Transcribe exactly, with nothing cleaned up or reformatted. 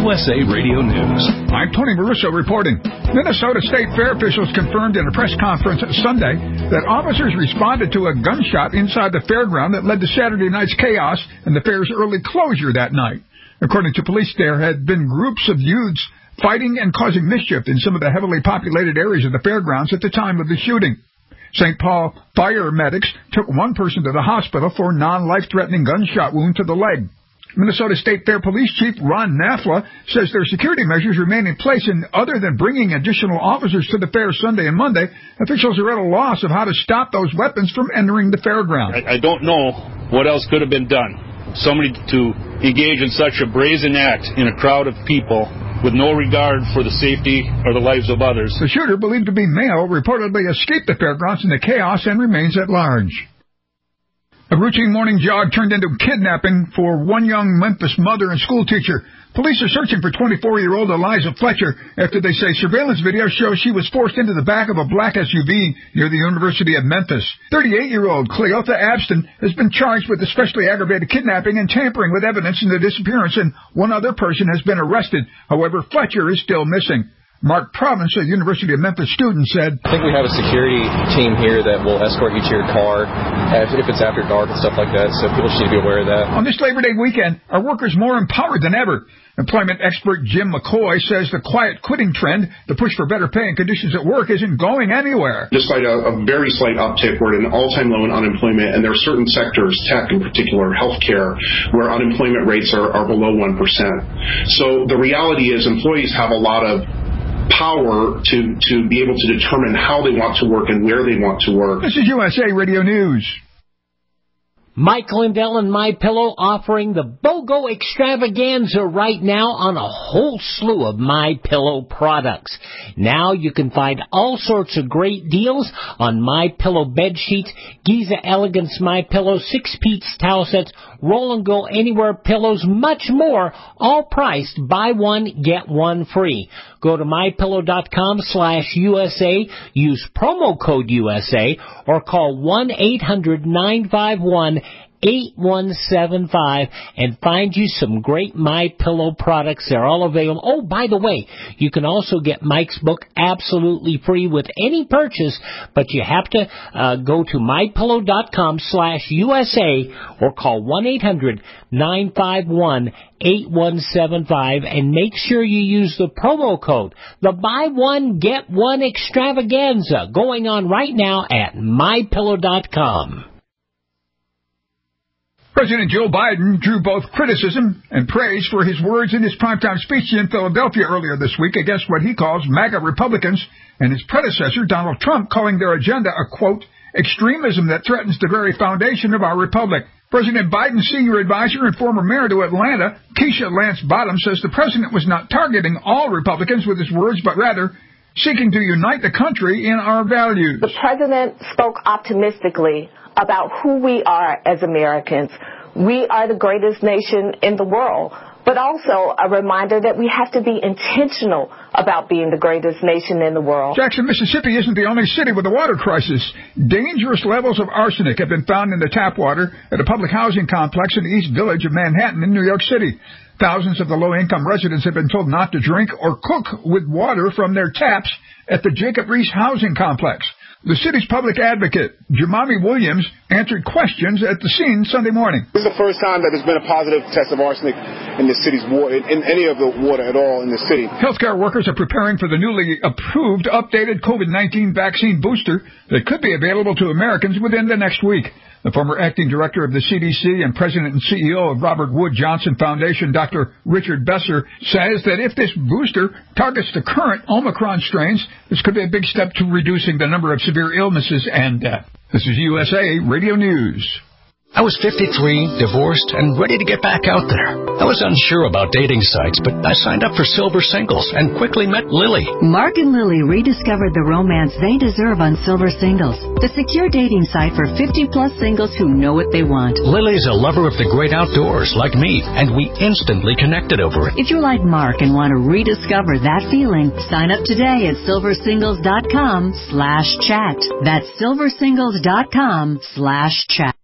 U S A Radio News. I'm Tony Marusso reporting. Minnesota State Fair officials confirmed in a press conference Sunday that officers responded to a gunshot inside the fairground that led to Saturday night's chaos and the fair's early closure that night. According to police, there had been groups of youths fighting and causing mischief in some of the heavily populated areas of the fairgrounds at the time of the shooting. Saint Paul fire medics took one person to the hospital for a non-life-threatening gunshot wound to the leg. Minnesota State Fair Police Chief Ron Nafla says their security measures remain in place, and other than bringing additional officers to the fair Sunday and Monday, officials are at a loss of how to stop those weapons from entering the fairground. I, I don't know what else could have been done. Somebody to engage in such a brazen act in a crowd of people with no regard for the safety or the lives of others. The shooter, believed to be male, reportedly escaped the fairgrounds in the chaos and remains at large. A routine morning jog turned into kidnapping for one young Memphis mother and school teacher. Police are searching for twenty-four-year-old Eliza Fletcher after they say surveillance video shows she was forced into the back of a black S U V near the University of Memphis. thirty-eight-year-old Cleotha Abston has been charged with especially aggravated kidnapping and tampering with evidence in the disappearance, and one other person has been arrested. However, Fletcher is still missing. Mark Province, a University of Memphis student, said, I think we have a security team here that will escort you to your car if it's after dark and stuff like that, so people should be aware of that. On this Labor Day weekend, are workers more empowered than ever? Employment expert Jim McCoy says the quiet quitting trend, the push for better pay and conditions at work, isn't going anywhere. Despite a, a very slight uptick, we're at an all-time low in unemployment, and there are certain sectors, tech in particular, healthcare, where unemployment rates are, are below one percent. So the reality is employees have a lot of power to, to be able to determine how they want to work and where they want to work. This is U S A Radio News. Mike Lindell and MyPillow offering the BOGO extravaganza right now on a whole slew of MyPillow products. Now you can find all sorts of great deals on MyPillow bed sheets, Giza Elegance MyPillow, six-piece towel sets, Roll and Go Anywhere pillows, much more, all priced buy one, get one free. Go to MyPillow.com slash USA, use promo code U S A, or call one eight hundred nine five one eight one seven five and find you some great MyPillow products. They're all available. Oh, by the way, you can also get Mike's book absolutely free with any purchase, but you have to uh, go to MyPillow.com slash USA or call one eight hundred nine five one eight one seven five and make sure you use the promo code, the buy one, get one extravaganza, going on right now at My Pillow dot com. President Joe Biden drew both criticism and praise for his words in his primetime speech in Philadelphia earlier this week against what he calls MAGA Republicans, and his predecessor, Donald Trump, calling their agenda a, quote, extremism that threatens the very foundation of our republic. President Biden's senior advisor and former mayor to Atlanta, Keisha Lance Bottom, says the president was not targeting all Republicans with his words, but rather seeking to unite the country in our values. The president spoke optimistically about who we are as Americans. We are the greatest nation in the world, but also a reminder that we have to be intentional about being the greatest nation in the world. Jackson, Mississippi isn't the only city with a water crisis. Dangerous levels of arsenic have been found in the tap water at a public housing complex in the East Village of Manhattan in New York City. Thousands of the low-income residents have been told not to drink or cook with water from their taps at the Jacob Riis housing complex. The city's public advocate, Jamami Williams, answered questions at the scene Sunday morning. This is the first time that there's been a positive test of arsenic in the city's water, in any of the water at all in the city. Healthcare workers are preparing for the newly approved updated COVID nineteen vaccine booster that could be available to Americans within the next week. The former acting director of the C D C and president and C E O of Robert Wood Johnson Foundation, Doctor Richard Besser, says that if this booster targets the current Omicron strains, this could be a big step to reducing the number of severe illnesses and death. This is U S A Radio News. I was fifty-three, divorced, and ready to get back out there. I was unsure about dating sites, but I signed up for Silver Singles and quickly met Lily. Mark and Lily rediscovered the romance they deserve on Silver Singles, the secure dating site for fifty-plus singles who know what they want. Lily's a lover of the great outdoors, like me, and we instantly connected over it. If you're like Mark and want to rediscover that feeling, sign up today at silversingles.com slash chat. That's silversingles.com slash chat.